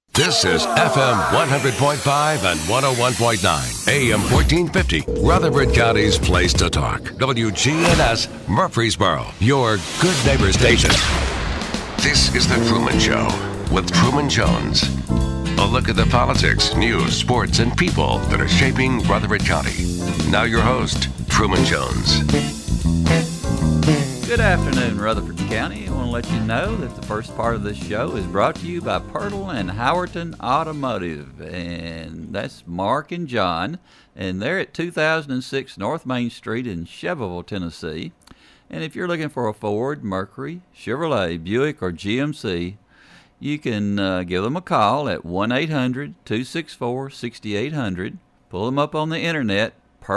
This is FM 100.5 and 101.9, AM 1450, Rutherford County's place to talk. WGNS Murfreesboro, your good neighbor station. This is The Truman Show with Truman Jones. A look at the politics, news, sports, and people that are shaping Rutherford County. Now your host, Truman Jones. Good afternoon, Rutherford County. I want to let you know that the first part of this show is brought to you by Pirtle and Howerton Automotive, and that's Mark and John, and they're at 2006 North Main Street in Shelbyville, Tennessee. And if you're looking for a Ford, Mercury, Chevrolet, Buick, or GMC, you can give them a call at 1-800-264-6800. Pull them up on the internet,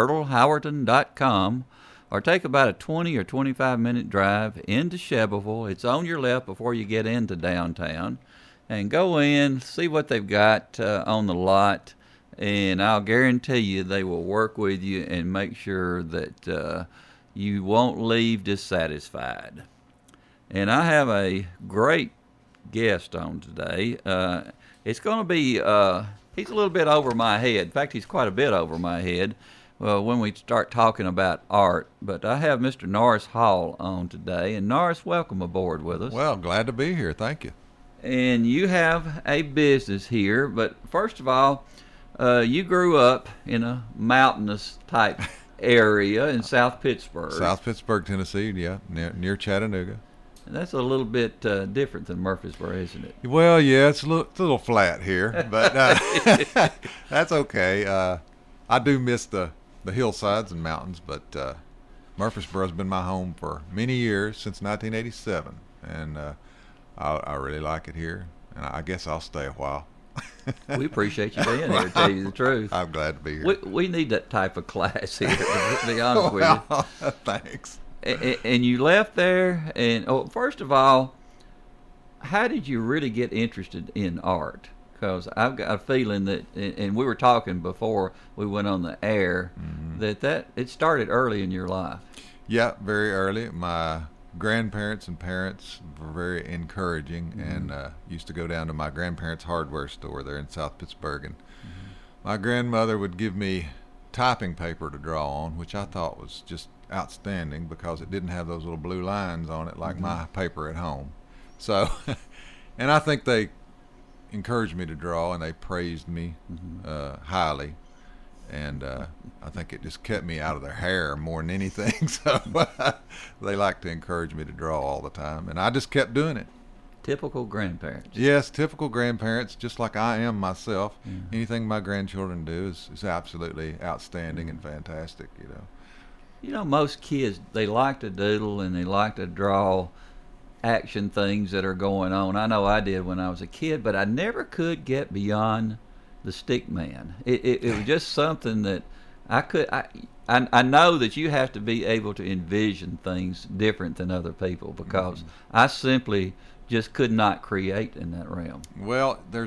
pirtlehowerton.com, or take about a 20 or 25-minute drive into Shelbyville. It's on your left before you get into downtown. And go in, see what they've got on the lot, and I'll guarantee you they will work with you and make sure that you won't leave dissatisfied. And I have a great guest on today. It's going to be, he's a little bit over my head. In fact, he's quite a bit over my head. Well, when we start talking about art, but I have Mr. Norris Hall on today. And Norris, welcome aboard with us. Well, glad to be here. Thank you. And you have a business here, but first of all, you grew up in a mountainous type area in South Pittsburgh. South Pittsburgh, Tennessee, yeah, near Chattanooga. And that's a little bit different than Murfreesboro, isn't it? Well, yeah, it's a little flat here, but that's okay. I do miss the hillsides and mountains, but Murfreesboro's been my home for many years, since 1987, and I really like it here, and I guess I'll stay a while. We appreciate you being here, to tell you the truth. I'm glad to be here. We need that type of class here, to be honest with you. Thanks. And you left there, and first of all, how did you really get interested in art? Because I've got a feeling that, and we were talking before we went on the air, that it started early in your life. Yeah, very early. My grandparents and parents were very encouraging, and used to go down to my grandparents' hardware store there in South Pittsburgh. And my grandmother would give me typing paper to draw on, which I thought was just outstanding because it didn't have those little blue lines on it like my paper at home. So, and I think they encouraged me to draw, and they praised me highly, and I think it just kept me out of their hair more than anything. So they like to encourage me to draw all the time, and I just kept doing it. Typical grandparents. Yes, typical grandparents, just like I am myself. Anything my grandchildren do is absolutely outstanding and fantastic, you know. You know, most kids, they like to doodle and they like to draw action things that are going on. I know I did when I was a kid, but I never could get beyond the stick man. It was just something that I know that you have to be able to envision things different than other people, because I simply just could not create in that realm. Well, there's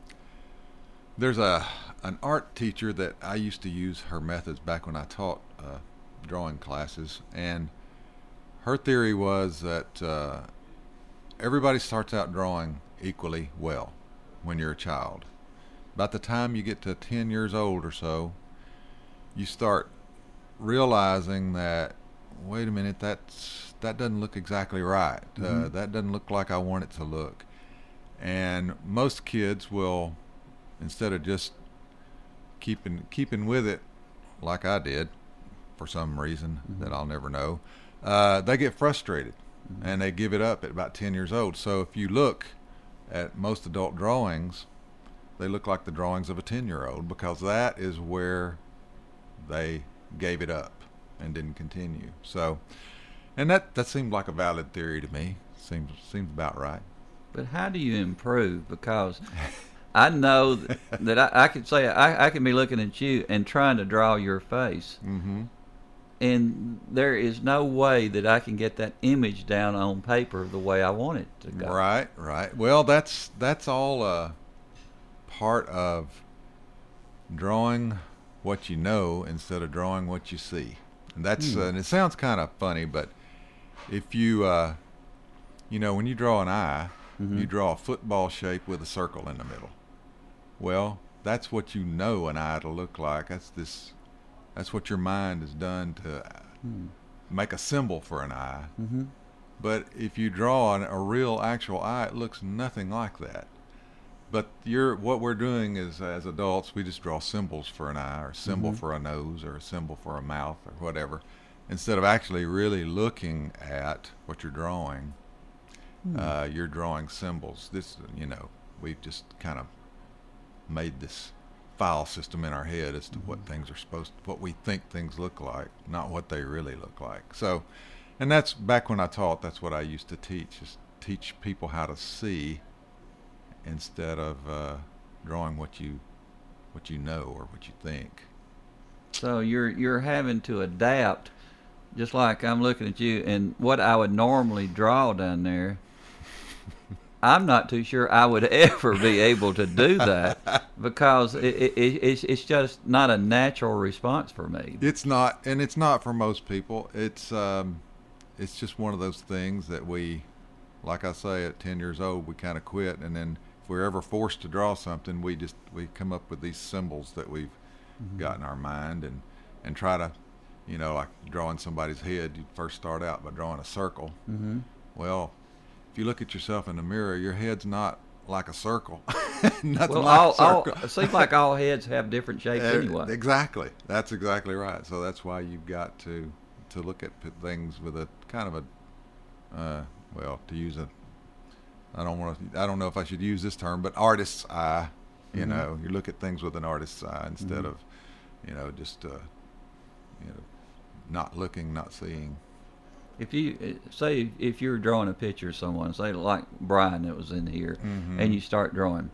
an art teacher that I used to use her methods back when I taught drawing classes, and her theory was that everybody starts out drawing equally well when you're a child. About the time you get to 10 years old or so, you start realizing that, wait a minute, that doesn't look exactly right. That doesn't look like I want it to look. And most kids will, instead of just keeping with it like I did for some reason that I'll never know, they get frustrated. And they give it up at about 10 years old. So if you look at most adult drawings, they look like the drawings of a 10-year-old, because that is where they gave it up and didn't continue. So, and that seemed like a valid theory to me. Seems about right. But how do you improve? Because I know that I could say I can be looking at you and trying to draw your face. And there is no way that I can get that image down on paper the way I want it to go. Right. Well, that's all part of drawing what you know instead of drawing what you see. And that's and it sounds kind of funny, but if you when you draw an eye, you draw a football shape with a circle in the middle. Well, that's what you know an eye to look like. That's what your mind has done to make a symbol for an eye. Mm-hmm. But if you draw a real actual eye, it looks nothing like that. But what we're doing is, as adults, we just draw symbols for an eye, or a symbol for a nose, or a symbol for a mouth, or whatever, instead of actually really looking at what you're drawing. You're drawing symbols. We've just kind of made this file system in our head as to what things are what we think things look like, not what they really look like. So, and that's back when I taught. That's what I used to teach: is teach people how to see instead of drawing what you know or what you think. So you're having to adapt, just like I'm looking at you, and what I would normally draw down there, I'm not too sure I would ever be able to do that, because it's just not a natural response for me. It's not, and it's not for most people. It's just one of those things that we, like I say, at 10 years old, we kind of quit, and then if we're ever forced to draw something, we come up with these symbols that we've got in our mind, and try to, like drawing somebody's head. You first start out by drawing a circle. Mm-hmm. Well, if you look at yourself in the mirror, your head's not like a circle. Well, like a circle. it seems like all heads have different shapes anyway. Exactly. That's exactly right. So that's why you've got to look at things with a kind of to use I don't know if I should use this term, but artist's eye. You look at things with an artist's eye instead of, just not looking, not seeing. If you say if you're drawing a picture of someone, say like Brian that was in here, and you start drawing,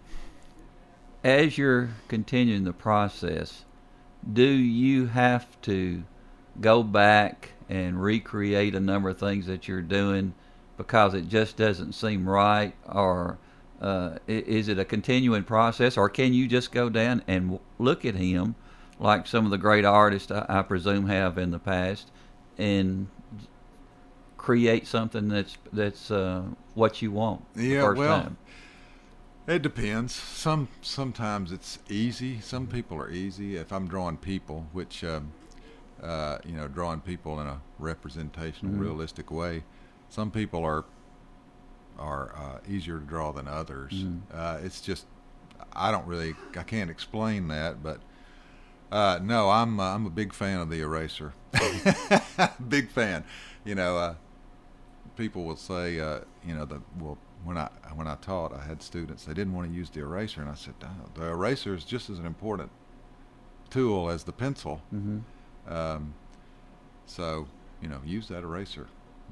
as you're continuing the process, do you have to go back and recreate a number of things that you're doing because it just doesn't seem right, or is it a continuing process, or can you just go down and look at him like some of the great artists I presume have in the past and create something that's what you want the first time? It depends. Sometimes it's easy. Some people are easy. If I'm drawing people, which drawing people in a representational, realistic way, some people are easier to draw than others. It's just I can't explain that, but no, I'm a big fan of the eraser. Big fan. People will say, when I taught, I had students, they didn't want to use the eraser, and I said, no, the eraser is just as an important tool as the pencil. So use that eraser.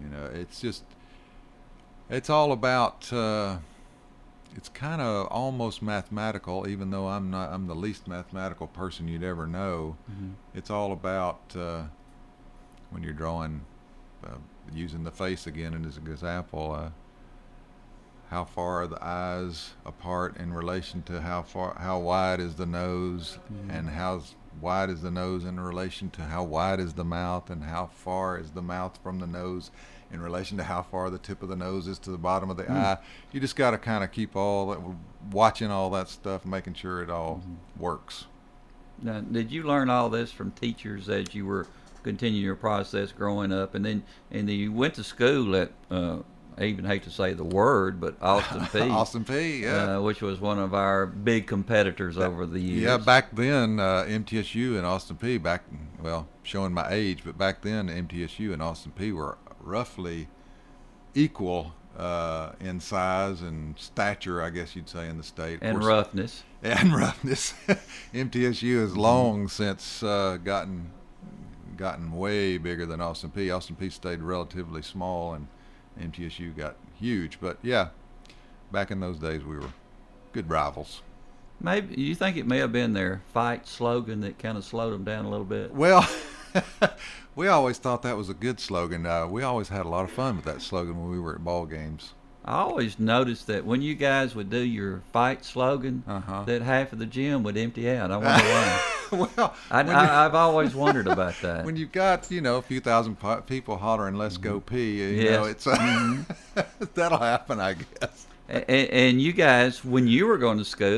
It's all about. It's kind of almost mathematical, even though I'm the least mathematical person you'd ever know. It's all about when you're drawing, using the face again as an example. How far are the eyes apart in relation to how wide is the nose, and how wide is the nose in relation to how wide is the mouth, and how far is the mouth from the nose in relation to how far the tip of the nose is to the bottom of the eye. You just got to kind of keep watching all that stuff, making sure it all works. Now, did you learn all this from teachers as you were continuing your process growing up, and then you went to school at I even hate to say the word, but Austin Peay. Austin Peay, yeah. Which was one of our big competitors over the years. Yeah, back then, MTSU and Austin Peay, showing my age, but back then, MTSU and Austin Peay were roughly equal in size and stature, I guess you'd say, in the state. And roughness. And roughness. MTSU has long since gotten way bigger than Austin Peay. Austin Peay stayed relatively small, and MTSU got huge. But yeah, back in those days we were good rivals. Maybe you think it may have been their fight slogan that kind of slowed them down a little bit? Well, we always thought that was a good slogan. We always had a lot of fun with that slogan when we were at ball games. I always noticed that when you guys would do your fight slogan, that half of the gym would empty out. I wonder why. Well, I've always wondered about that. When you've got a few thousand people hollering "Let's go pee," it's that'll happen, I guess. And you guys, when you were going to school,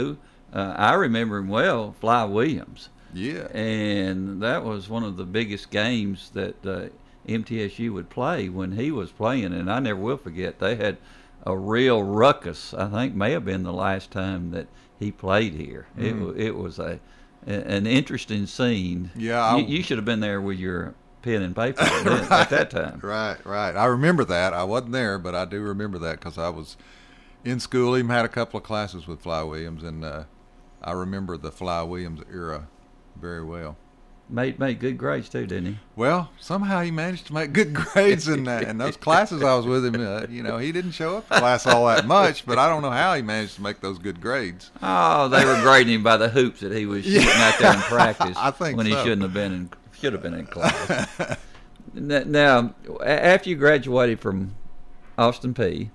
I remember him well, Fly Williams. Yeah. And that was one of the biggest games that MTSU would play when he was playing, and I never will forget. They had a real ruckus. I think may have been the last time that he played here. It was an interesting scene. Yeah, you should have been there with your pen and paper at that time. Right. I remember that. I wasn't there, but I do remember that because I was in school. Even had a couple of classes with Fly Williams, and I remember the Fly Williams era very well. Made good grades too, didn't he? Well, somehow he managed to make good grades in those classes I was with him. He didn't show up to class all that much, but I don't know how he managed to make those good grades. Oh, they were grading him by the hoops that he was shooting out there in practice. I think when so. He should have been in class. Now, after you graduated from Austin Peay,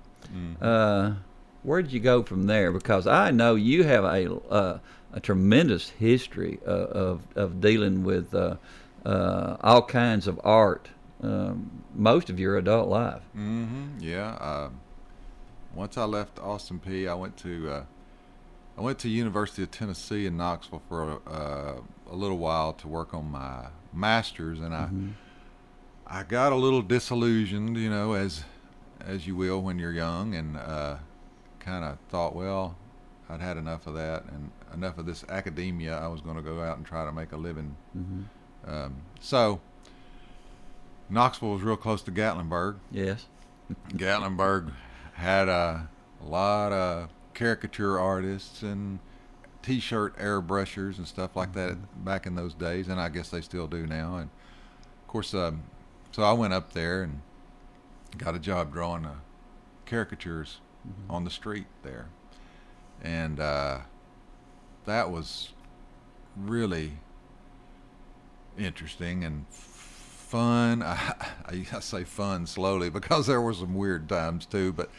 where did you go from there? Because I know you have a tremendous history of dealing with all kinds of art most of your adult life. Yeah. Once I left Austin Peay, I went to University of Tennessee in Knoxville for a little while to work on my master's, and I got a little disillusioned, as you will when you're young, and kind of thought, well, I'd had enough of that and enough of this academia. I was going to go out and try to make a living. So Knoxville was real close to Gatlinburg. Yes. Gatlinburg had a lot of caricature artists and T-shirt airbrushers and stuff like that back in those days, and I guess they still do now. And of course, so I went up there and got a job drawing caricatures on the street there. And that was really interesting and fun. I say fun slowly because there were some weird times too, but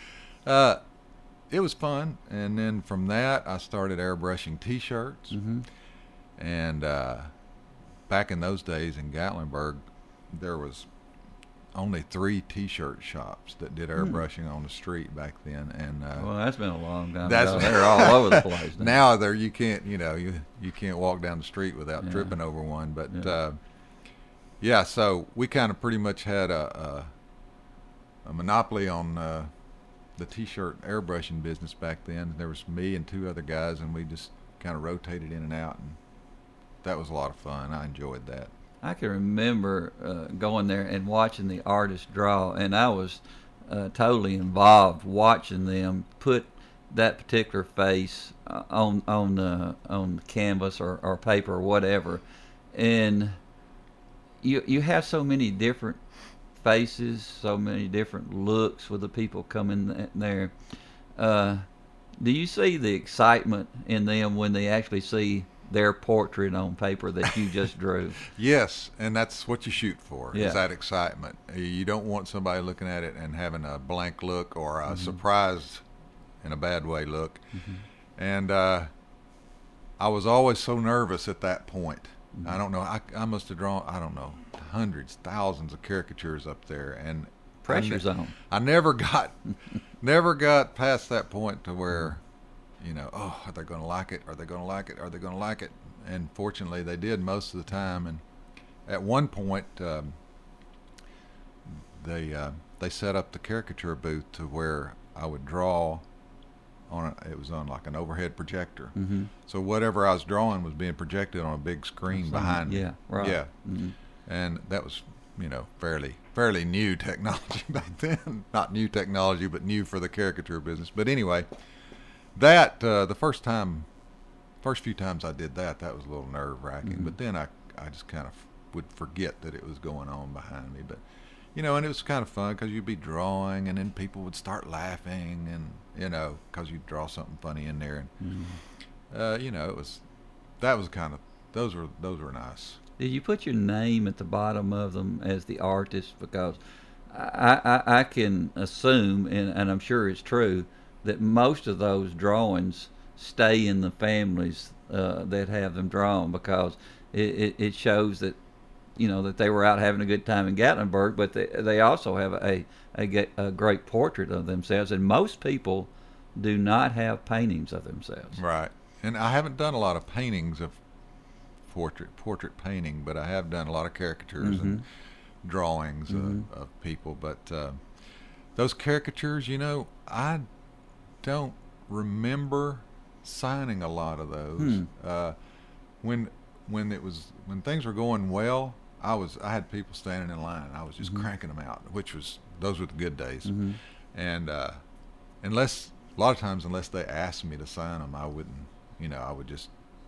it was fun. And then from that, I started airbrushing T-shirts. And back in those days in Gatlinburg, there was only 3 T-shirt shops that did airbrushing on the street back then, and well, that's been a long time ago. They're all over the place now. There, you can't, you can't walk down the street without tripping over one. But yeah, so we kind of pretty much had a monopoly on the T-shirt airbrushing business back then. There was me and 2 other guys, and we just kind of rotated in and out, and that was a lot of fun. I enjoyed that. I can remember going there and watching the artists draw, and I was totally involved watching them put that particular face on the canvas or paper or whatever. And you have so many different faces, so many different looks with the people coming there. Do you see the excitement in them when they actually see their portrait on paper that you just drew? Yes, and that's what you shoot for, Yeah. is that excitement. You don't want somebody looking at it and having a blank look or a surprised in a bad way look. And I was always so nervous at that point. I don't know, I must have drawn, I don't know, hundreds, thousands of caricatures up there, and Pressure's on. I never got past that point to where, oh, are they going to like it? Are they going to like it? Are they going to like it? And fortunately, they did most of the time. And at one point, they set up the caricature booth to where I would draw on it was on like an overhead projector. So whatever I was drawing was being projected on a big screen behind me. Yeah, right. Yeah, and that was fairly new technology back then. Not new technology, but new for the caricature business. But anyway. That the first few times I did that was a little nerve-wracking. But then I just kind of would forget that it was going on behind me. But and it was kind of fun because you'd be drawing, and then people would start laughing, and because you'd draw something funny in there, and it was kind of those were nice. Did you put your name at the bottom of them as the artist? Because I can assume, and I'm sure it's true, that most of those drawings stay in the families that have them drawn, because it shows that that they were out having a good time in Gatlinburg, but they also have a great portrait of themselves, and most people do not have paintings of themselves. Right. And I haven't done a lot of paintings of portrait painting, but I have done a lot of caricatures and drawings of people. But those caricatures, I don't remember signing a lot of those. When things were going well, I had people standing in line. I was just cranking them out, those were the good days. And unless they asked me to sign them, I wouldn't. I would just,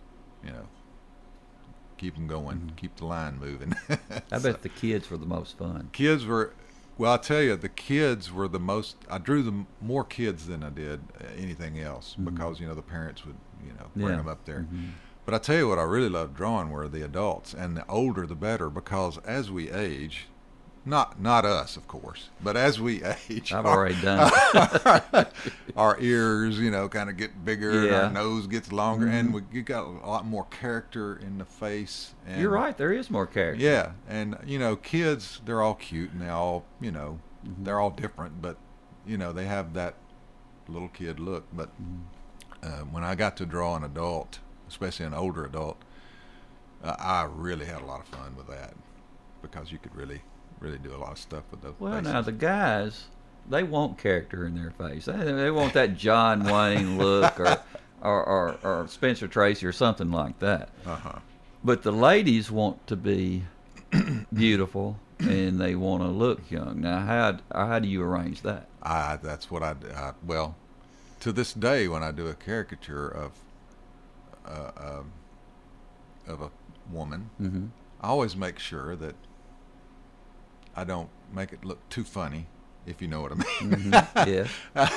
keep them going, keep the line moving. I bet the kids were the most fun. Well, I tell you, the kids were the most. I drew more kids than I did anything else because the parents would bring them up there. But I tell you what, I really loved drawing were the adults, and the older the better, because as we age, not us of course, but as we age, I've already done it. Our ears, kind of get bigger, and our nose gets longer, and you got a lot more character in the face. And you're right, there is more character. Yeah, and kids, they're all cute, and they all, they're all different, but they have that little kid look. But when I got to draw an adult, especially an older adult, I really had a lot of fun with that, because you could really do a lot of stuff with those faces. Now the guys, they want character in their face. They want that John Wayne look, or Spencer Tracy, or something like that. But the ladies want to be beautiful, and they want to look young. Now, how do you arrange that? That's what well, to this day, when I do a caricature of a woman, I always make sure that I don't make it look too funny, if you know what I mean. Yes.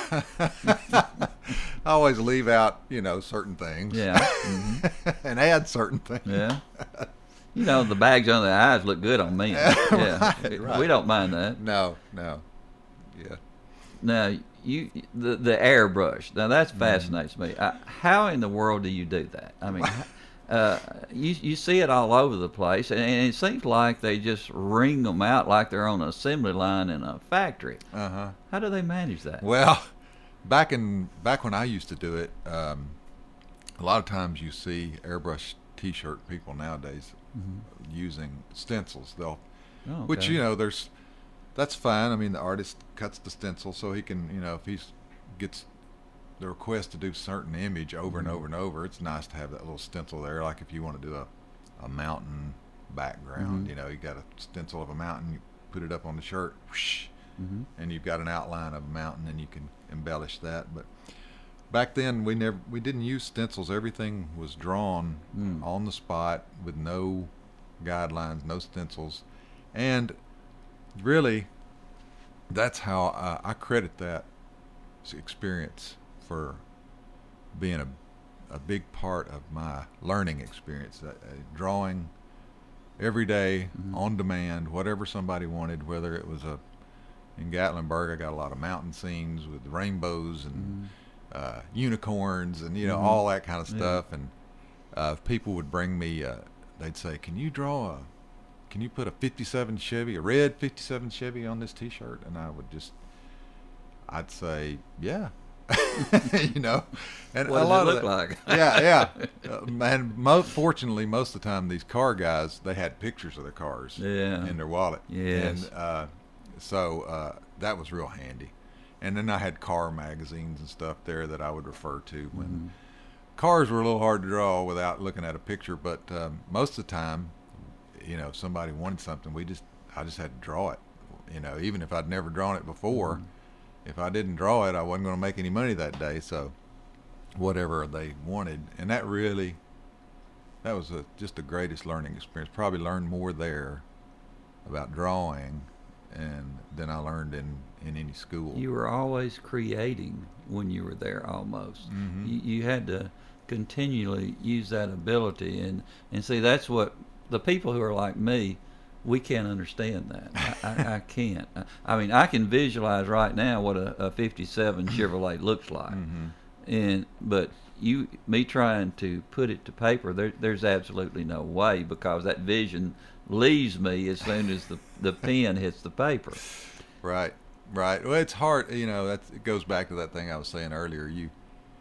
I always leave out, certain things. Yeah. And add certain things. Yeah. The bags under the eyes look good on me. Yeah. Right. We don't mind that. No. Yeah. Now, the airbrush. Now, that fascinates me. How in the world do you do that? I mean, you see it all over the place, and it seems like they just wring them out like they're on an assembly line in a factory. How do they manage that? Well, back when I used to do it, a lot of times you see airbrush T-shirt people nowadays using stencils. Which that's fine. I mean, the artist cuts the stencil so he can, if he gets the request to do certain image over and over and over, it's nice to have that little stencil there. Like if you want to do a mountain background, you got a stencil of a mountain, you put it up on the shirt, whoosh, and you've got an outline of a mountain, and you can embellish that. But back then we didn't use stencils. Everything was drawn on the spot with no guidelines, no stencils, and really that's how I credit that experience for being a big part of my learning experience. Drawing every day on demand, whatever somebody wanted, whether it was in Gatlinburg, I got a lot of mountain scenes with rainbows and unicorns and all that kind of stuff. And people would bring me, they'd say, can you put a 57 Chevy, a red 57 Chevy on this T-shirt? And I'd say, yeah. And what does it look like? And fortunately, most of the time, these car guys, they had pictures of their cars in their wallet. Yes. And so that was real handy. And then I had car magazines and stuff there that I would refer to when cars were a little hard to draw without looking at a picture. But most of the time, if somebody wanted something, I just had to draw it. Even if I'd never drawn it before. If I didn't draw it, I wasn't going to make any money that day. So whatever they wanted. And that was just the greatest learning experience. Probably learned more there about drawing than I learned in any school. You were always creating when you were there, almost. You had to continually use that ability. And see, that's what the people who are like me, we can't understand that. I can't. I mean, I can visualize right now what a 57 Chevrolet looks like, but me trying to put it to paper, there's absolutely no way, because that vision leaves me as soon as the pen hits the paper. Right. Well, it's hard. It goes back to that thing I was saying earlier.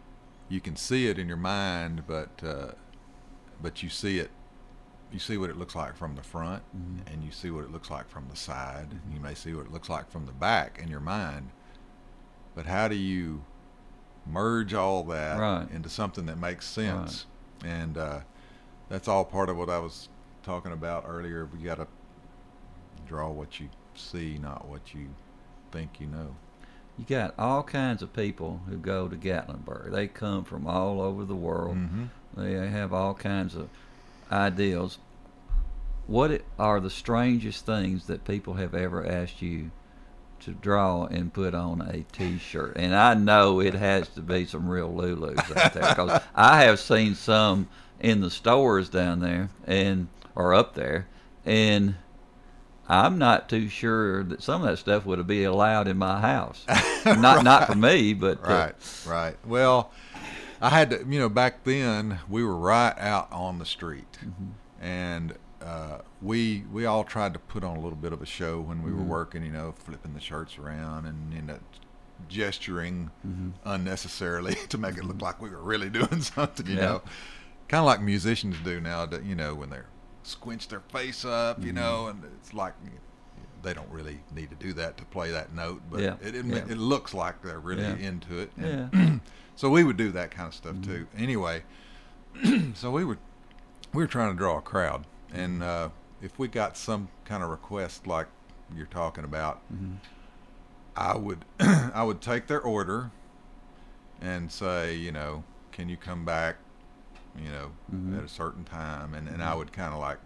you can see it in your mind, but you see it. You see what it looks like from the front, and you see what it looks like from the side. You may see what it looks like from the back in your mind. But how do you merge all that into something that makes sense? Right. And that's all part of what I was talking about earlier. We got to draw what you see, not what you think you know. You got all kinds of people who go to Gatlinburg. They come from all over the world. They have all kinds of ideals. What are the strangest things that people have ever asked you to draw and put on a T-shirt? And I know it has to be some real Lulus out there, because I have seen some in the stores down there or up there, and I'm not too sure that some of that stuff would be allowed in my house. Not for me, but right. Well, I had to, back then we were right out on the street, and we all tried to put on a little bit of a show when we were working, flipping the shirts around and gesturing unnecessarily to make it look like we were really doing something, you know, kind of like musicians do now, when they're squinch their face up, and it's like they don't really need to do that to play that note, but it looks like they're really into it. And so we would do that kind of stuff too. Anyway, so we were trying to draw a crowd, and if we got some kind of request like you're talking about, I would take their order and say, can you come back, at a certain time, and I would kind of like,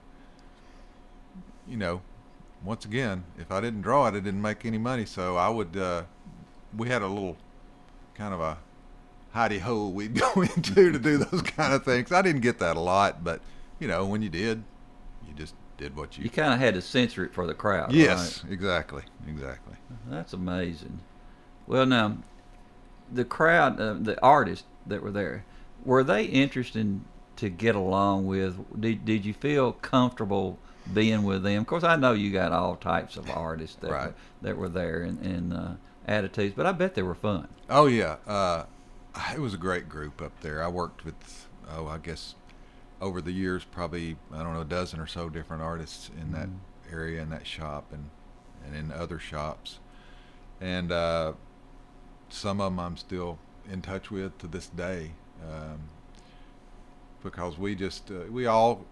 once again, if I didn't draw it, it didn't make any money, so I would, we had a little kind of a hidey hole we'd go into to do those kind of things. I didn't get that a lot, but when you did, you just did what you kind of had to censor it for the crowd. Yes, right? exactly. That's amazing. Well, now the crowd, the artists that were there, were they interested to get along with? Did you feel comfortable being with them? Of course, I know you got all types of artists that were there and attitudes, but I bet they were fun. Oh yeah, it was a great group up there. I worked with, I guess, over the years, probably, a dozen or so different artists in that area, in that shop, and in other shops. And some of them I'm still in touch with to this day, because we all,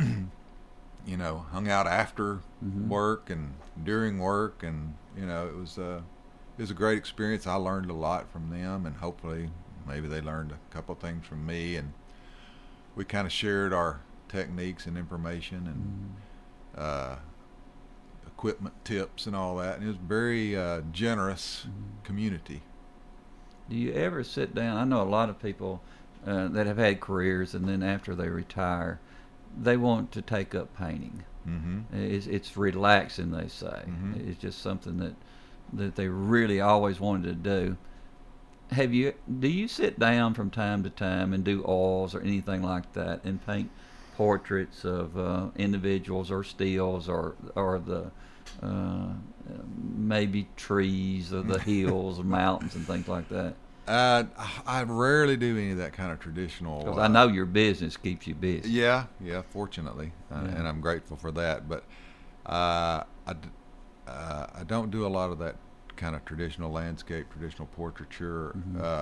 hung out after work and during work, and, it was a great experience. I learned a lot from them, and hopefully maybe they learned a couple things from me, and we kind of shared our techniques and information and equipment tips and all that. And it was a very generous community. Do you ever sit down? I know a lot of people that have had careers, and then after they retire, they want to take up painting. It's relaxing, they say. It's just something that they really always wanted to do. Do you sit down from time to time and do oils or anything like that and paint portraits of individuals or stills or the maybe trees or the hills or mountains and things like that? I rarely do any of that kind of traditional. Because I know your business keeps you busy. Yeah, fortunately, and I'm grateful for that. But I don't do a lot of that kind of traditional landscape, traditional portraiture.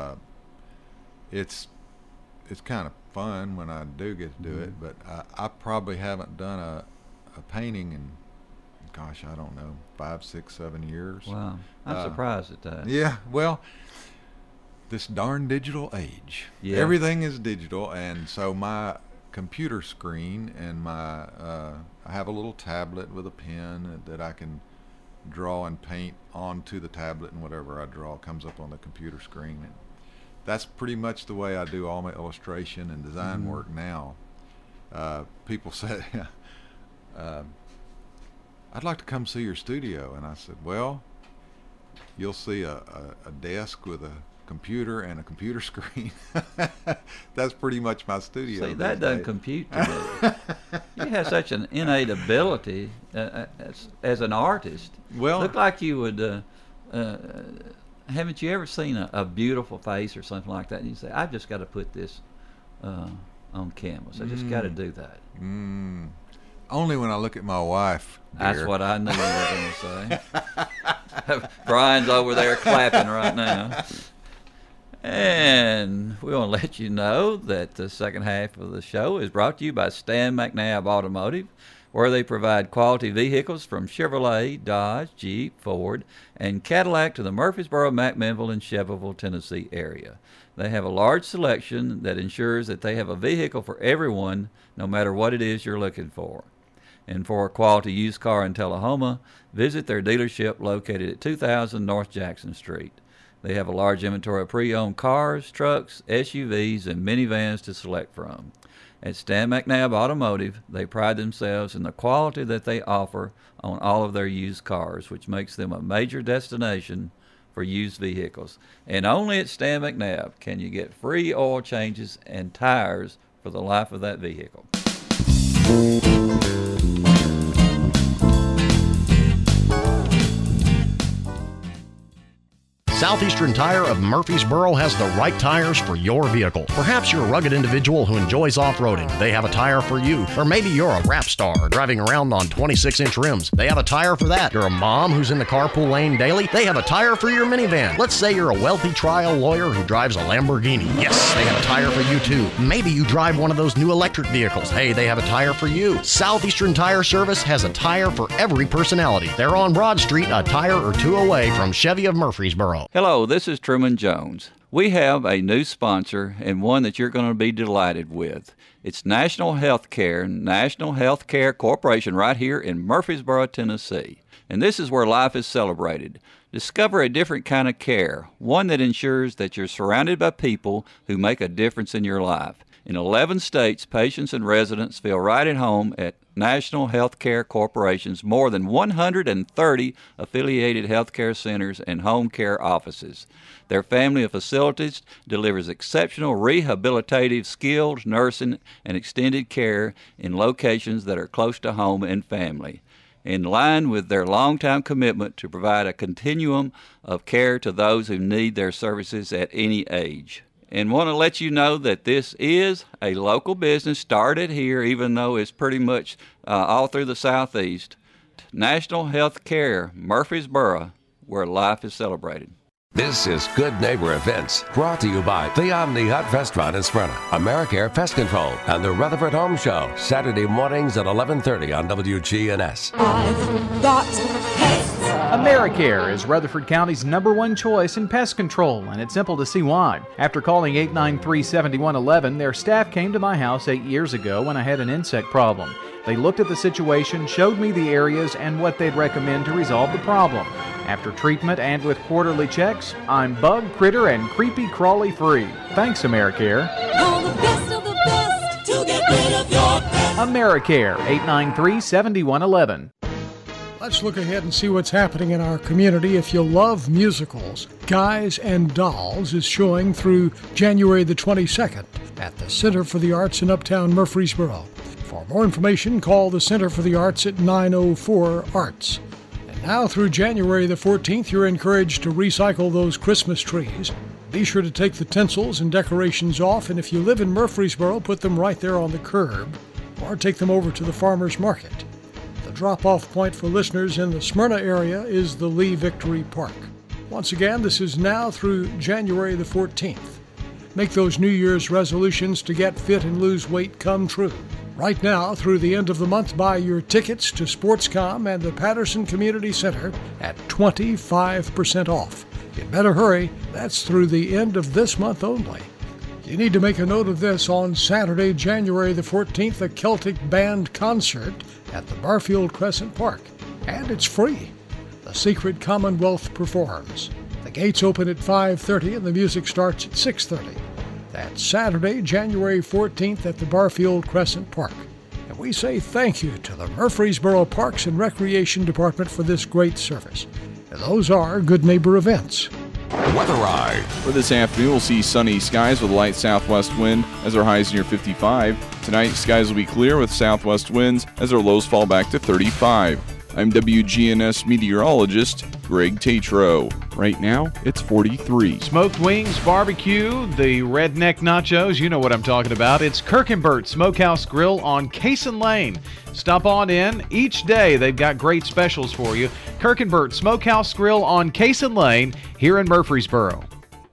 It's kind of fun when I do get to do it, but I probably haven't done a painting in, gosh, I don't know, 5, 6, 7 years. Wow, I'm surprised at that. Yeah, well, this darn digital age, everything is digital, and so my computer screen and I have a little tablet with a pen that I can draw and paint onto the tablet, and whatever I draw comes up on the computer screen. And that's pretty much the way I do all my illustration and design work now. People say, I'd like to come see your studio, and I said, well, you'll see a desk with a computer and a computer screen. That's pretty much my studio. See, that doesn't compute to me. You have such an innate ability as an artist. Well, look like you would haven't you ever seen a beautiful face or something like that, and you say, I've just got to put this on canvas. I just got to do that. Only when I look at my wife, dear. That's what I knew you were going to say. Brian's over there clapping right now. And we want to let you know that the second half of the show is brought to you by Stan McNabb Automotive, where they provide quality vehicles from Chevrolet, Dodge, Jeep, Ford, and Cadillac to the Murfreesboro, McMinnville, and Shelbyville, Tennessee area. They have a large selection that ensures that they have a vehicle for everyone, no matter what it is you're looking for. And for a quality used car in Tullahoma, visit their dealership located at 2000 North Jackson Street. They have a large inventory of pre-owned cars, trucks, SUVs, and minivans to select from. At Stan McNabb Automotive, they pride themselves in the quality that they offer on all of their used cars, which makes them a major destination for used vehicles. And only at Stan McNabb can you get free oil changes and tires for the life of that vehicle. Southeastern Tire of Murfreesboro has the right tires for your vehicle. Perhaps you're a rugged individual who enjoys off-roading. They have a tire for you. Or maybe you're a rap star driving around on 26-inch rims. They have a tire for that. You're a mom who's in the carpool lane daily. They have a tire for your minivan. Let's say you're a wealthy trial lawyer who drives a Lamborghini. Yes, they have a tire for you too. Maybe you drive one of those new electric vehicles. Hey, they have a tire for you. Southeastern Tire Service has a tire for every personality. They're on Broad Street, a tire or two away from Chevy of Murfreesboro. Hello, this is Truman Jones. We have a new sponsor and one that you're going to be delighted with. It's National Healthcare Corporation right here in Murfreesboro, Tennessee. And this is where life is celebrated. Discover a different kind of care, one that ensures that you're surrounded by people who make a difference in your life. In 11 states, patients and residents feel right at home at National Healthcare Corporation's more than 130 affiliated healthcare centers and home care offices. Their family of facilities delivers exceptional rehabilitative, skilled nursing, and extended care in locations that are close to home and family, in line with their long-time commitment to provide a continuum of care to those who need their services at any age. And want to let you know that this is a local business started here, even though it's pretty much all through the Southeast. National Health Care, Murfreesboro, where life is celebrated. This is Good Neighbor Events, brought to you by the Omni Hut Restaurant in Smyrna, AmeriCare Pest Control, and the Rutherford Home Show, Saturday mornings at 11:30 on WGNS. I've got pets. AmeriCare is Rutherford County's #1 choice in pest control, and it's simple to see why. After calling 893-7111, their staff came to my house 8 years ago when I had an insect problem. They looked at the situation, showed me the areas, and what they'd recommend to resolve the problem. After treatment and with quarterly checks, I'm bug, critter, and creepy crawly free. Thanks, AmeriCare. Call the best of the best to get rid of your pest. AmeriCare, 893-7111. Let's look ahead and see what's happening in our community. If you love musicals, Guys and Dolls is showing through January the 22nd at the Center for the Arts in Uptown Murfreesboro. For more information, call the Center for the Arts at 904-ARTS. And now through January the 14th, you're encouraged to recycle those Christmas trees. Be sure to take the tinsels and decorations off, and if you live in Murfreesboro, put them right there on the curb, or take them over to the farmer's market. The drop-off point for listeners in the Smyrna area is the Lee Victory Park. Once again, this is now through January the 14th. Make those New Year's resolutions to get fit and lose weight come true. Right now, through the end of the month, buy your tickets to SportsCom and the Patterson Community Center at 25% off. You better hurry. That's through the end of this month only. You need to make a note of this. On Saturday, January the 14th, a Celtic band concert at the Barfield Crescent Park. And it's free. The Secret Commonwealth performs. The gates open at 5:30 and the music starts at 6:30. That's Saturday, January 14th at the Barfield Crescent Park. And we say thank you to the Murfreesboro Parks and Recreation Department for this great service. And those are Good Neighbor Events. Weather Ride. For this afternoon, we'll see sunny skies with a light southwest wind as our highs near 55. Tonight, skies will be clear with southwest winds as our lows fall back to 35. I'm WGNS meteorologist Greg Tatro. Right now, it's 43. Smoked wings, barbecue, the redneck nachos, you know what I'm talking about. It's Kirkenbert Smokehouse Grill on Cason Lane. Stop on in. Each day they've got great specials for you. Kirkenbert Smokehouse Grill on Cason Lane here in Murfreesboro.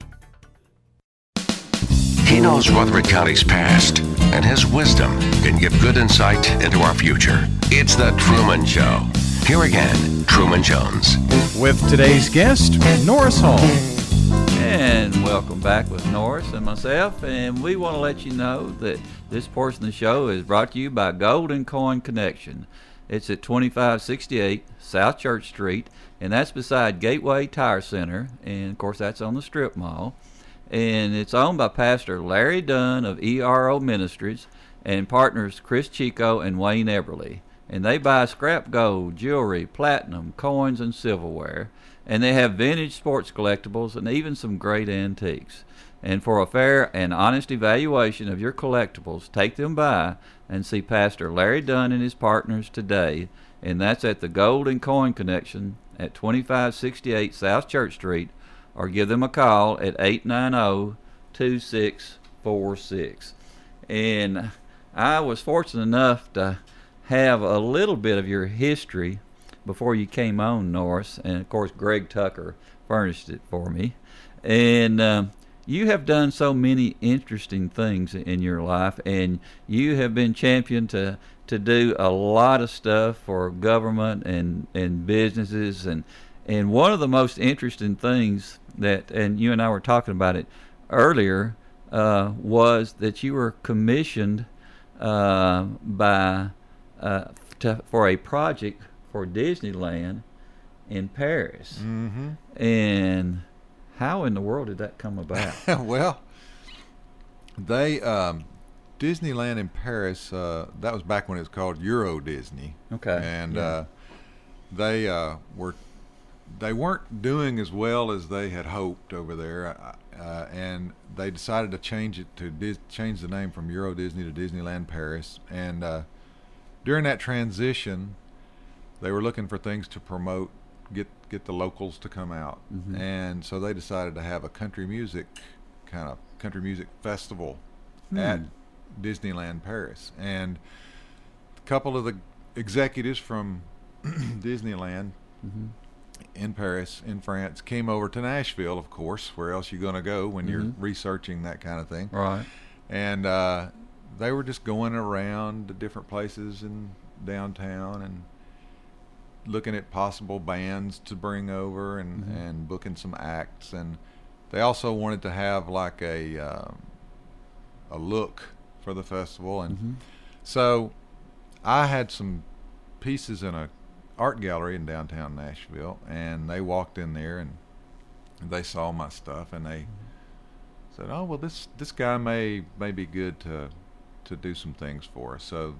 He knows Rutherford County's past, and his wisdom can give good insight into our future. It's The Truman Show. Here again, Truman Jones. With today's guest, Norris Hall. And welcome back with Norris and myself, and we want to let you know that this portion of the show is brought to you by Golden Coin Connection. It's at 2568 South Church Street, and that's beside Gateway Tire Center, and of course that's on the strip mall. And it's owned by Pastor Larry Dunn of ERO Ministries and partners Chris Chico and Wayne Eberly. And they buy scrap gold, jewelry, platinum, coins, and silverware. And they have vintage sports collectibles and even some great antiques. And for a fair and honest evaluation of your collectibles, take them by and see Pastor Larry Dunn and his partners today. And that's at the Golden Coin Connection at 2568 South Church Street, or give them a call at 890-2646. And I was fortunate enough to have a little bit of your history before you came on, Norris, and of course Greg Tucker furnished it for me. And you have done so many interesting things in your life, and you have been championed to do a lot of stuff for government and businesses, and one of the most interesting things that, and you and I were talking about it earlier, was that you were commissioned for a project for Disneyland in Paris. Mm-hmm. And how in the world did that come about? Well, they Disneyland in Paris, that was back when it was called Euro Disney. Okay. And yeah. They weren't doing as well as they had hoped over there, and they decided to change the name from Euro Disney to Disneyland Paris. And during that transition, they were looking for things to promote, get the locals to come out, Mm-hmm. and so they decided to have a country music festival at Disneyland Paris. And a couple of the executives from Disneyland Mm-hmm. in Paris, in France, came over to Nashville, of course. Where else you going to go when you're researching that kind of thing? Right. And they were just going around to different places in downtown and looking at possible bands to bring over and booking some acts. And they also wanted to have like a look for the festival. And so I had some pieces in a art gallery in downtown Nashville, and they walked in there and they saw my stuff, and they said, "Oh, well, this guy may be good to do some things for us." So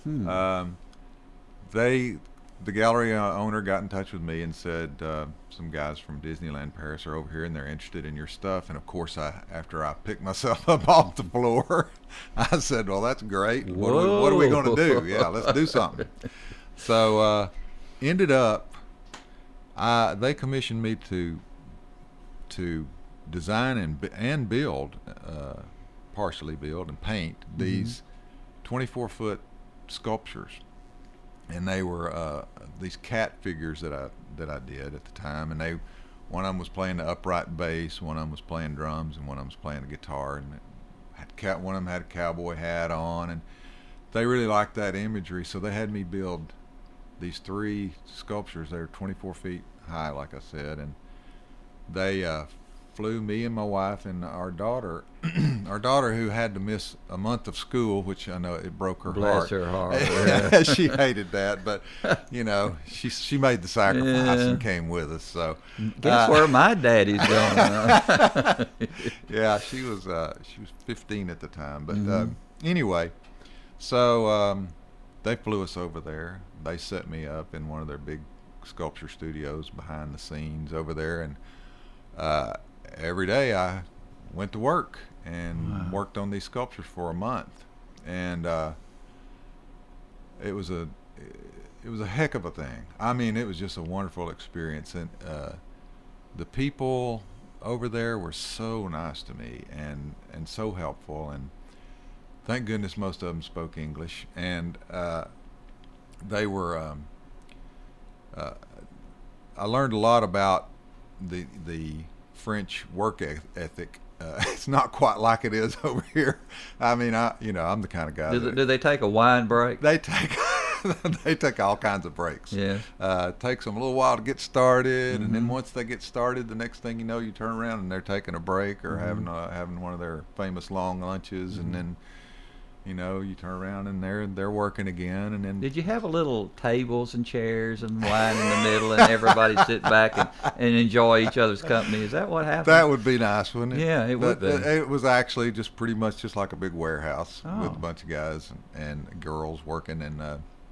the gallery owner got in touch with me and said, some guys from Disneyland Paris are over here and they're interested in your stuff. And of course, after I picked myself up off the floor, I said, "Well, that's great. What are we going to do? Yeah, let's do something." So ended up, they commissioned me to design and build, partially build and paint these 24-foot sculptures, and they were these cat figures that I did at the time. And one of them was playing the upright bass, one of them was playing drums, and one of them was playing the guitar. And one of them had a cowboy hat on, and they really liked that imagery, so they had me build these 3 sculptures. They were 24 feet high, like I said, and they flew me and my wife and our daughter, who had to miss a month of school, which I know it broke her Bless heart. her heart. Yeah. She hated that, but she made the sacrifice and came with us. So guess where my daddy's going? yeah, she was 15 at the time, but anyway, so they flew us over there. They set me up in one of their big sculpture studios behind the scenes over there, and every day I went to work and worked on these sculptures for a month. And it was was a heck of a thing. I mean, it was just a wonderful experience, and the people over there were so nice to me and so helpful, and thank goodness most of them spoke English, and they were. I learned a lot about the French work ethic. It's not quite like it is over here. I mean, I'm the kind of guy. Do they take a wine break? They take they take all kinds of breaks. Yeah. It takes them a little while to get started, and then once they get started, the next thing you know, you turn around and they're taking a break or having one of their famous long lunches, and then you turn around and they're working again. And then did you have a little tables and chairs and wine in the middle, and everybody sit back and enjoy each other's company? Is that what happened? That would be nice, wouldn't it? Yeah, it would be. It was actually just pretty much just like a big warehouse with a bunch of guys and girls working, and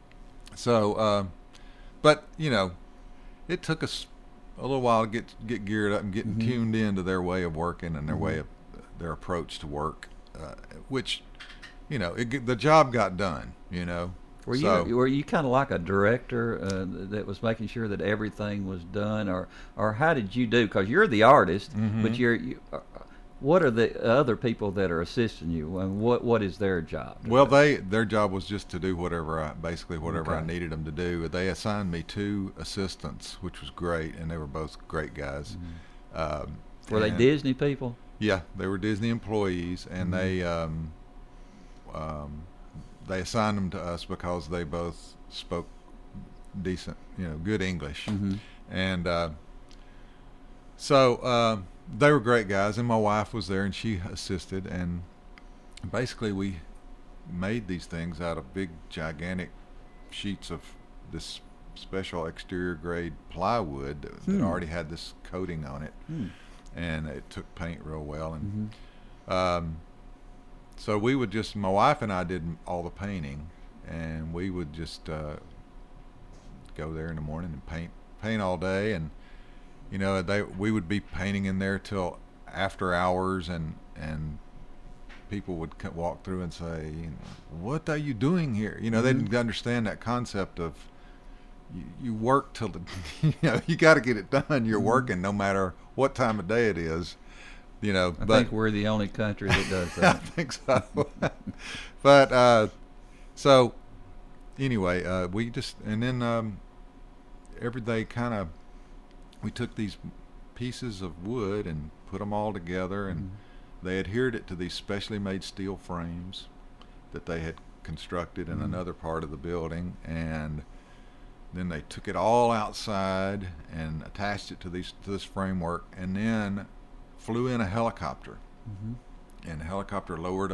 but it took us a little while to get geared up and getting tuned into their way of working and their way of their approach to work, which. The job got done. Were you kind of like a director that was making sure that everything was done, or how did you do? Because you're the artist, but what are the other people that are assisting you, and what is their job? Well, their job was just to do whatever I needed them to do. They assigned me 2 assistants, which was great, and they were both great guys. Were they Disney people? Yeah, they were Disney employees, and they assigned them to us because they both spoke decent, good English, and so they were great guys. And my wife was there, and she assisted. And basically, we made these things out of big, gigantic sheets of this special exterior grade plywood that already had this coating on it, and it took paint real well. And so we would my wife and I did all the painting, and we would just go there in the morning and paint all day, and we would be painting in there till after hours, and people would walk through and say, "What are you doing here?" They didn't understand that concept of you work till you got to get it done. You're working no matter what time of day it is. I think we're the only country that does that. I think so. But so anyway, we just, and then every day we took these pieces of wood and put them all together, and they adhered it to these specially made steel frames that they had constructed in another part of the building, and then they took it all outside and attached it to this framework, and then flew in a helicopter, and the helicopter lowered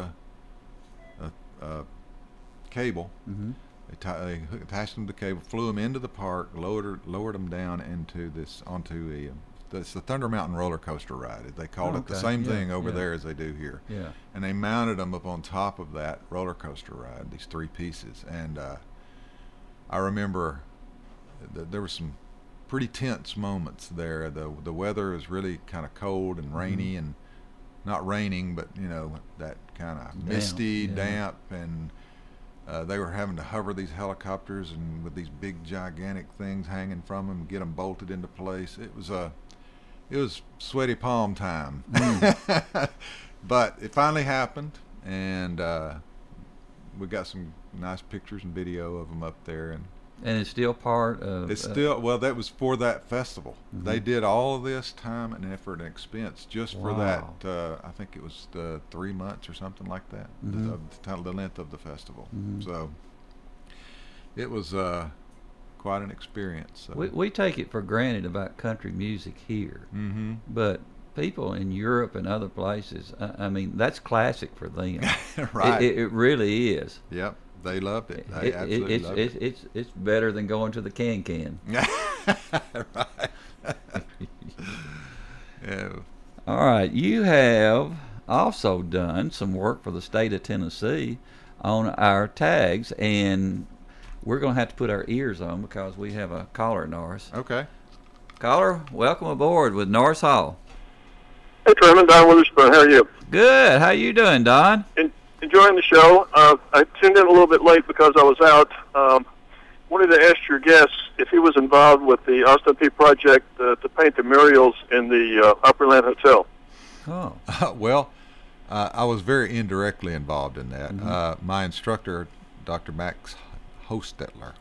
a cable. They attached them to the cable, flew them into the park, lowered them down onto the Thunder Mountain roller coaster ride. They called it the same thing over there as they do here. Yeah. And they mounted them up on top of that roller coaster ride, these 3 pieces. And I remember there were some pretty tense moments there. The weather was really kind of cold and rainy, and not raining, but that kind of misty, damp, and they were having to hover these helicopters and with these big gigantic things hanging from them, get them bolted into place. It was sweaty palm time, but it finally happened, and we got some nice pictures and video of them up there. And it's still part of... that was for that festival. They did all of this time and effort and expense just for that. I think it was 3 months or something like that, the length of the festival. So it was quite an experience. So. We take it for granted about country music here, but people in Europe and other places, I mean, that's classic for them. Right. It really is. Yep. They loved it. They absolutely loved it. It's better than going to the can. Right. Yeah. All right. You have also done some work for the state of Tennessee on our tags, and we're going to have to put our ears on because we have a caller, Norris. Okay. Caller, welcome aboard with Norris Hall. Hey, Truman, Don Witherspoon. How are you? Good. How you doing, Don? Enjoying the show. I tuned in a little bit late because I was out wanted to ask your guest if he was involved with the Austin Peay project to paint the murals in the Opryland Hotel. Oh. Well, I was very indirectly involved in that. Mm-hmm. My instructor, Dr. Max Hostetler,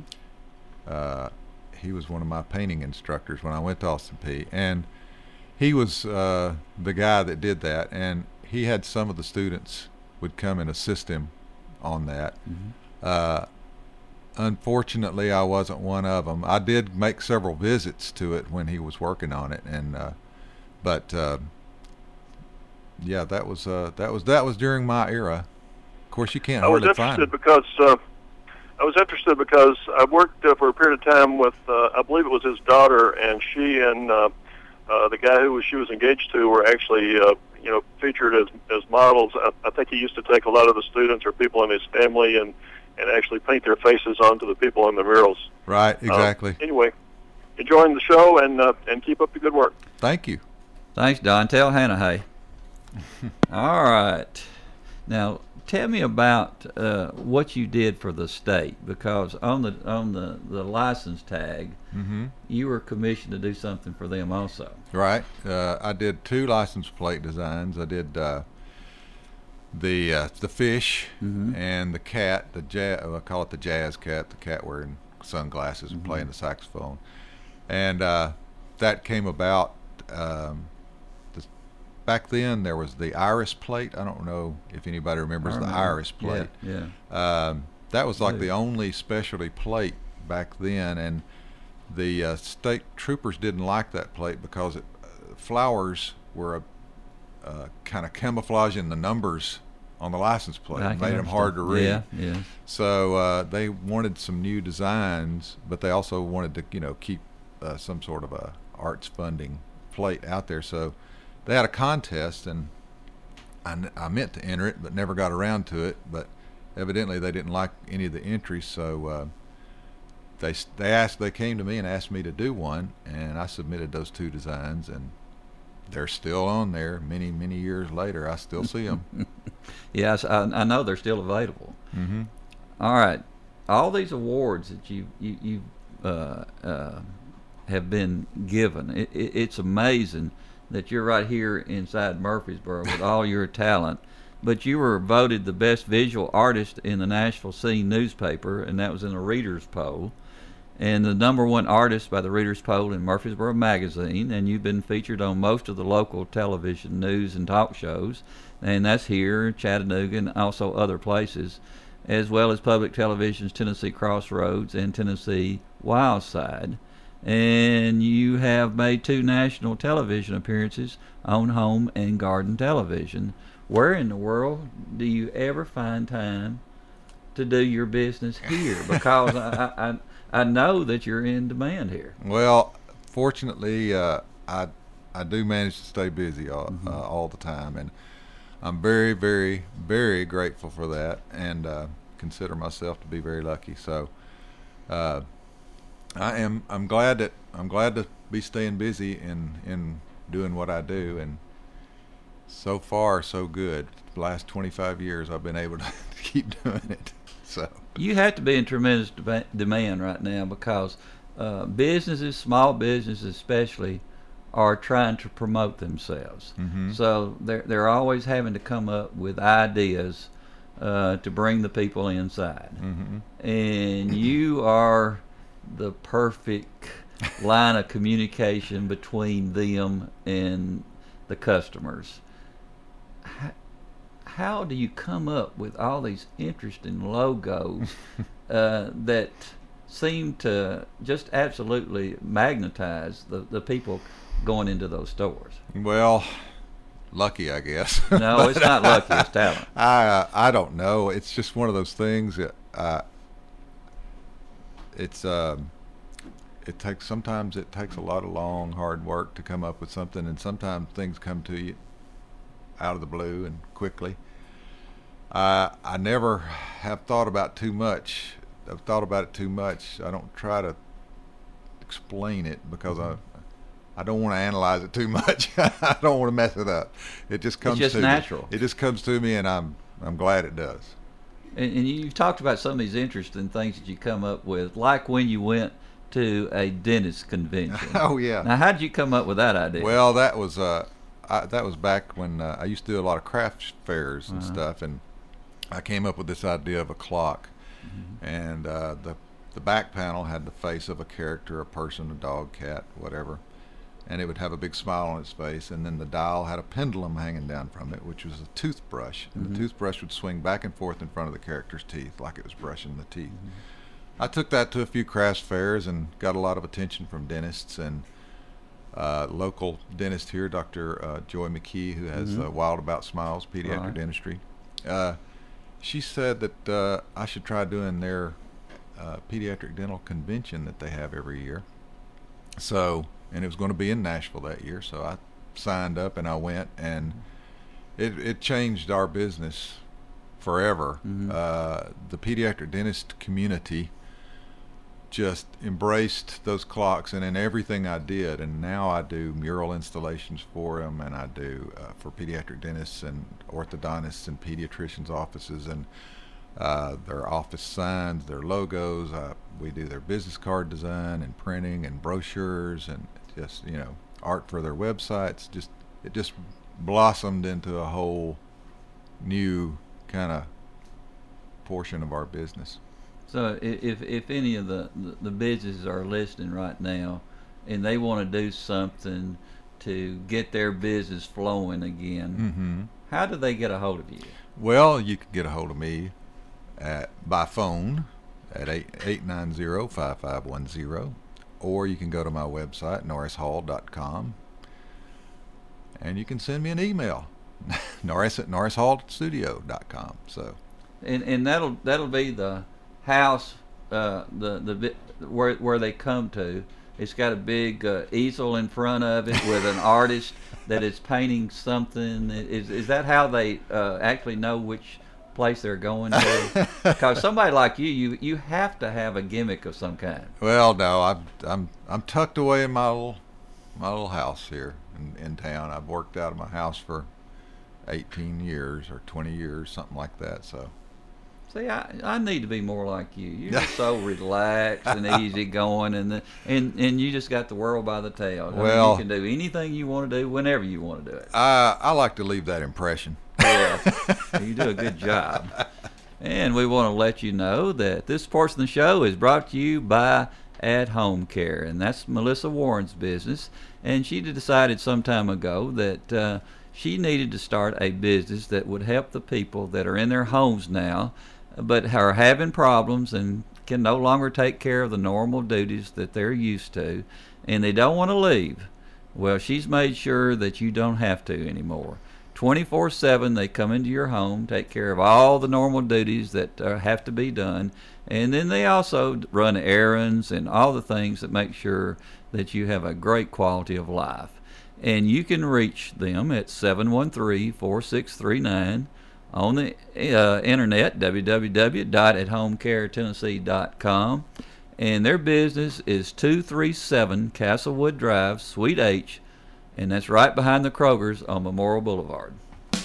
he was one of my painting instructors when I went to Austin Peay, and he was the guy that did that, and he had some of the students would come and assist him on that. Unfortunately, I wasn't one of them. I did make several visits to it when he was working on it, and yeah, that was during my era. Of course, you can't hardly find it. I was interested because I worked for a period of time with, I believe it was his daughter, and she and the guy she was engaged to were actually, featured as models. I think he used to take a lot of the students or people in his family and actually paint their faces onto the people in the murals. Right, exactly. Anyway, enjoying the show and keep up the good work. Thank you. Thanks, Don. Tell Hannah hey. All right. Now, tell me about what you did for the state, because on the license tag, you were commissioned to do something for them also. Right. I did 2 license plate designs. I did the fish and the cat. I call it the jazz cat. The cat wearing sunglasses and playing the saxophone, and that came about. Back then, there was the Iris plate. I don't know if anybody remembers the Iris plate. Yeah. That was like the only specialty plate back then, and the state troopers didn't like that plate because flowers were kind of camouflaging the numbers on the license plate. It made them hard to read. Yeah. So they wanted some new designs, but they also wanted to, keep some sort of a arts funding plate out there. So they had a contest, and I meant to enter it, but never got around to it. But evidently, they didn't like any of the entries, so they came to me and asked me to do one, and I submitted those 2 designs, and they're still on there. Many years later, I still see them. Yes, I know they're still available. All right, all these awards that you have been given, it's amazing that you're right here inside Murfreesboro with all your talent. But you were voted the best visual artist in the Nashville Scene newspaper, and that was in a reader's poll, and the #1 artist by the reader's poll in Murfreesboro Magazine, and you've been featured on most of the local television news and talk shows, and that's here, Chattanooga, and also other places, as well as public television's Tennessee Crossroads and Tennessee Wildside. And you have made 2 national television appearances on home and garden television. Where in the world do you ever find time to do your business here? Because I know that you're in demand here. Well, fortunately, I do manage to stay busy all the time, and I'm very, very, very grateful for that, and consider myself to be very lucky. So I'm glad to be staying busy in doing what I do, and so far so good. The last 25 years I've been able to keep doing it. So you have to be in tremendous demand right now, because businesses, small businesses especially, are trying to promote themselves. So they're always having to come up with ideas to bring the people inside. And you are the perfect line of communication between them and the customers. How do you come up with all these interesting logos that seem to just absolutely magnetize the people going into those stores? Well, lucky, I guess. No, it's not lucky. It's talent. I don't know. It's just one of those things that sometimes it takes a lot of long, hard work to come up with something, and sometimes things come to you out of the blue and quickly. I never have thought about too much. I've thought about it too much. I don't try to explain it because I don't want to analyze it too much. I don't want to mess it up. It just comes. It's just natural. It just comes to me, and I'm glad it does. And you've talked about some of these interesting things that you come up with, like when you went to a dentist convention. Oh, yeah. Now, how did you come up with that idea? Well, that was back when I used to do a lot of craft fairs and stuff, and I came up with this idea of a clock, and the back panel had the face of a character, a person, a dog, cat, whatever, and it would have a big smile on its face, and then the dial had a pendulum hanging down from it, which was a toothbrush, and the toothbrush would swing back and forth in front of the character's teeth like it was brushing the teeth. I took that to a few craft fairs and got a lot of attention from dentists, and local dentist here, Dr. Joy McKee, who has Wild About Smiles Pediatric Dentistry. She said that I should try doing their pediatric dental convention that they have every year. So, and it was going to be in Nashville that year, so I signed up and I went, and it changed our business forever. The pediatric dentist community just embraced those clocks, and in everything I did, and now I do mural installations for them, and I do for pediatric dentists and orthodontists and pediatricians' offices, and their office signs, their logos. We do their business card design and printing and brochures, and just, you know, art for their websites. It just blossomed into a whole new kind of portion of our business. So if any of the businesses are listening right now and they want to do something to get their business flowing again, how do they get a hold of you? Well, you can get a hold of me by phone at 890-5510, or you can go to my website, norrishall.com, and you can send me an email, norris@norrishallstudio.com. So, and that'll be the house, where they come to. It's got a big easel in front of it with an artist that is painting something. Is that how they actually know which place they're going to? Because somebody like you have to have a gimmick of some kind. Well, no, I'm tucked away in my little house here in town. I've worked out of my house for 18 years or 20 years, something like that. So. See, I need to be more like you. You're just so relaxed and easy going, and you just got the world by the tail. Well, you can do anything you want to do whenever you want to do it. I like to leave that impression. Yeah, you do a good job. And we want to let you know that this portion of the show is brought to you by At Home Care, and that's Melissa Warren's business. And she decided some time ago that she needed to start a business that would help the people that are in their homes now, but are having problems and can no longer take care of the normal duties that they're used to, and they don't want to leave. Well, she's made sure that you don't have to anymore. 24/7, they come into your home, take care of all the normal duties that have to be done, and then they also run errands and all the things that make sure that you have a great quality of life. And you can reach them at 713-4639, on the internet, www.athomecaretennessee.com. And their business is 237 Castlewood Drive, Suite H, and that's right behind the Kroger's on Memorial Boulevard.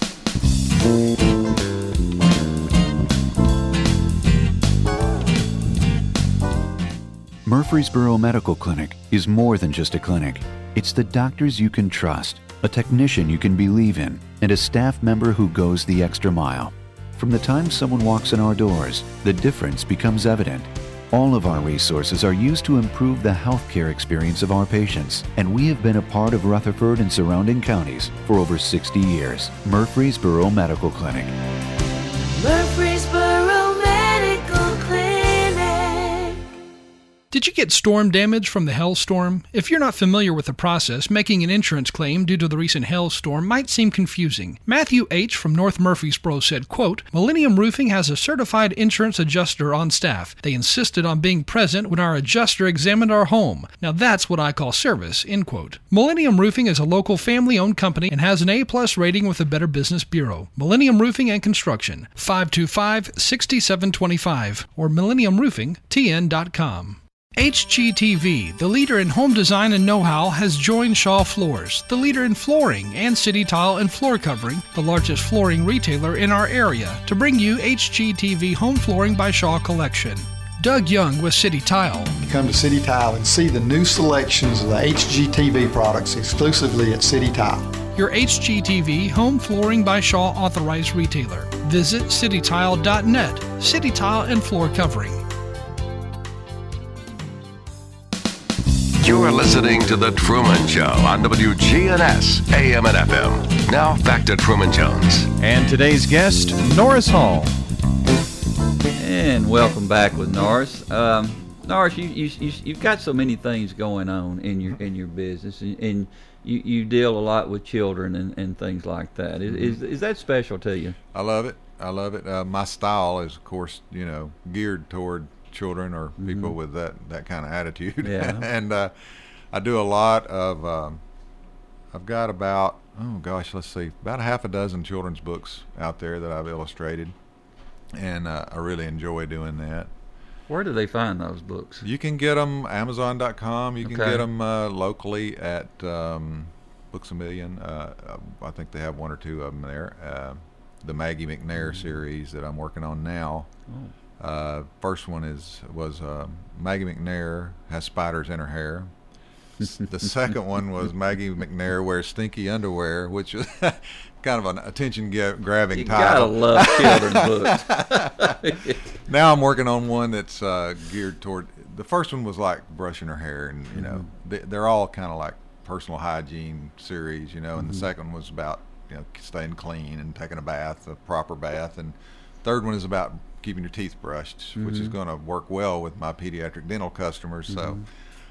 Murfreesboro Medical Clinic is more than just a clinic. It's the doctors you can trust, a technician you can believe in, and a staff member who goes the extra mile. From the time someone walks in our doors, the difference becomes evident. All of our resources are used to improve the healthcare experience of our patients, and we have been a part of Rutherford and surrounding counties for over 60 years. Murfreesboro Medical Clinic. Murfreesboro Medical Clinic. Did you get storm damage from the hailstorm? If you're not familiar with the process, making an insurance claim due to the recent hailstorm might seem confusing. Matthew H. from North Murfreesboro said, quote, Millennium Roofing has a certified insurance adjuster on staff. They insisted on being present when our adjuster examined our home. Now that's what I call service, end quote. Millennium Roofing is a local family-owned company and has an A-plus rating with the Better Business Bureau. Millennium Roofing and Construction, 525-6725, or millenniumroofingtn.com. HGTV, the leader in home design and know-how, has joined Shaw Floors, the leader in flooring and city tile and floor covering, the largest flooring retailer in our area, to bring you HGTV Home Flooring by Shaw collection. Doug Young with City Tile. Come to City Tile and see the new selections of the HGTV products exclusively at City Tile. Your HGTV Home Flooring by Shaw authorized retailer. Visit citytile.net. City Tile and floor covering. You're listening to The Truman Show on WGNS, AM and FM. Now back to Truman Jones. And today's guest, Norris Hall. And welcome back with Norris. Norris, you've got so many things going on in your business, and you deal a lot with children and things like that. Is that special to you? I love it. My style is, of course, geared toward children or people with that kind of attitude. Yeah. And I do a lot of. I've got about about a half a dozen children's books out there that I've illustrated, and I really enjoy doing that. Where do they find those books? You can get them Amazon.com. You can get them locally at Books A Million. I think they have one or two of them there. The Maggie McNair series that I'm working on now. First one was Maggie McNair has spiders in her hair. The second one was Maggie McNair wears stinky underwear, which was kind of an attention-grabbing title. You gotta love children's books. Now I'm working on one that's geared toward. The first one was like brushing her hair, and they're all kind of like personal hygiene series, and the second one was about staying clean and taking a bath, a proper bath, and third one is about keeping your teeth brushed, which is going to work well with my pediatric dental customers. So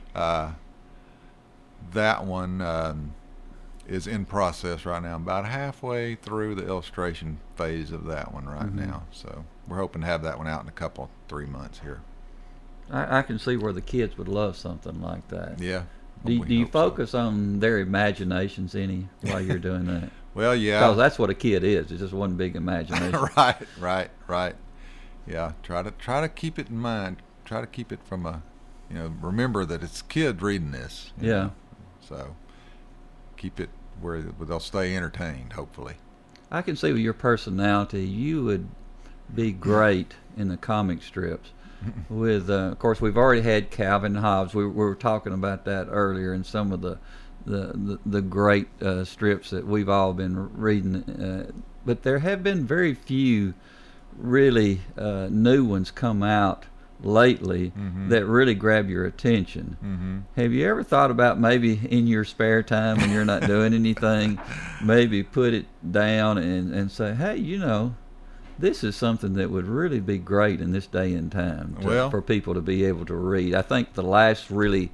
that one is in process right now. I'm about halfway through the illustration phase of that one right now. So we're hoping to have that one out in a 3 months here. I can see where the kids would love something like that. Yeah. Do you focus on their imaginations any while you're doing that? Well, yeah. Because that's what a kid is. It's just one big imagination. Right. Yeah. Try to keep it in mind. Try to keep it from a, remember that it's kids reading this. Yeah. know? So keep it where they'll stay entertained, hopefully. I can see with your personality, you would be great in the comic strips. With, of course, we've already had Calvin Hobbes. We were talking about that earlier, and some of the great strips that we've all been reading. But there have been very few really new ones come out lately that really grab your attention. Have you ever thought about maybe in your spare time when you're not doing anything, maybe put it down and say, hey, this is something that would really be great in this day and time for people to be able to read? I think the last really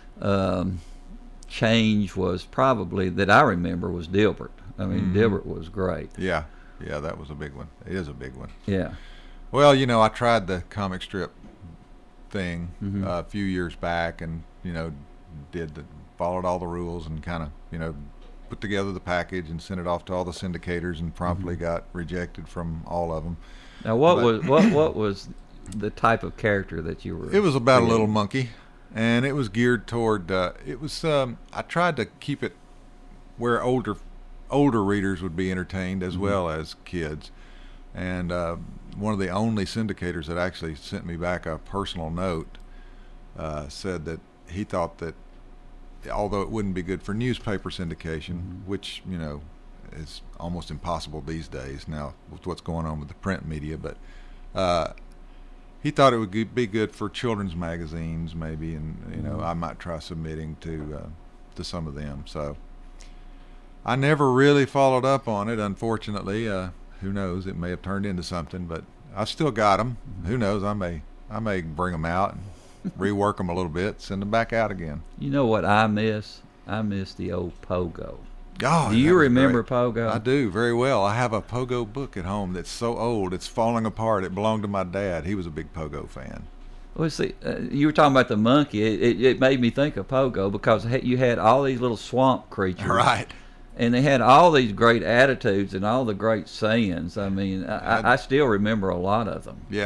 change was probably, that I remember, was Dilbert. I mean, Dilbert was great. Yeah, that was a big one. It is a big one. Yeah. Well, I tried the comic strip thing a few years back, and followed all the rules and kind of put together the package and sent it off to all the syndicators, and promptly got rejected from all of them. Now, what was the type of character that you were? It was about a little monkey, and it was geared toward. I tried to keep it where older readers would be entertained as well as kids. And one of the only syndicators that actually sent me back a personal note said that he thought that, although it wouldn't be good for newspaper syndication, which is almost impossible these days now with what's going on with the print media, but he thought it would be good for children's magazines maybe, and I might try submitting to some of them. So I never really followed up on it, unfortunately. Who knows? It may have turned into something, but I still got them. Who knows? I may bring them out and rework them a little bit, send them back out again. You know what I miss? I miss the old Pogo. Oh, do you remember Pogo? I do very well. I have a Pogo book at home that's so old it's falling apart. It belonged to my dad. He was a big Pogo fan. Well, see, you were talking about the monkey. It made me think of Pogo because you had all these little swamp creatures. Right. And they had all these great attitudes and all the great sayings. I mean, I still remember a lot of them. Yeah.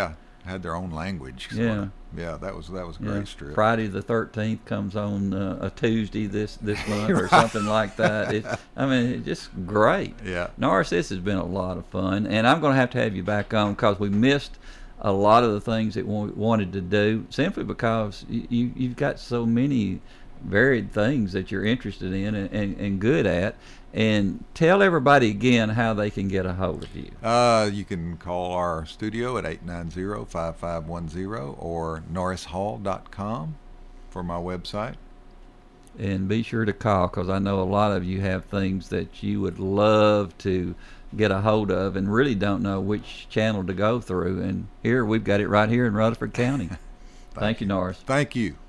had their own language. Yeah. Yeah, that was a great strip. Friday the 13th comes on a Tuesday this month or something like that. It's just great. Yeah. Norris, this has been a lot of fun, and I'm going to have you back on because we missed a lot of the things that we wanted to do simply because you've got so many varied things that you're interested in and good at. And tell everybody again how they can get a hold of you. You can call our studio at 890-5510 or norrishall.com for my website. And be sure to call because I know a lot of you have things that you would love to get a hold of and really don't know which channel to go through. And here we've got it right here in Rutherford County. Thank you, Norris. Thank you.